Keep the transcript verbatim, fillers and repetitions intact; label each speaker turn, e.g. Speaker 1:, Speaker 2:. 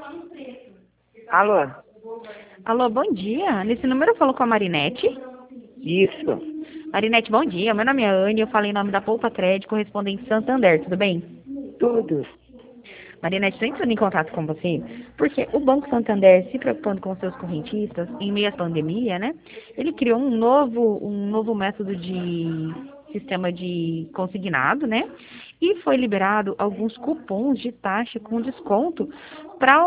Speaker 1: Alô?
Speaker 2: Alô, bom dia. Nesse número eu falo com a Marinete.
Speaker 1: Isso.
Speaker 2: Marinete, bom dia. Meu nome é Anne, eu falo em nome da Poupa Crédito, correspondente Santander, tudo bem?
Speaker 1: Tudo.
Speaker 2: Marinete, estou entrando em contato com você porque o Banco Santander, se preocupando com seus correntistas em meio à pandemia, né? Ele criou um novo, um novo método de sistema de consignado, né? E foi liberado alguns cupons de taxa com desconto para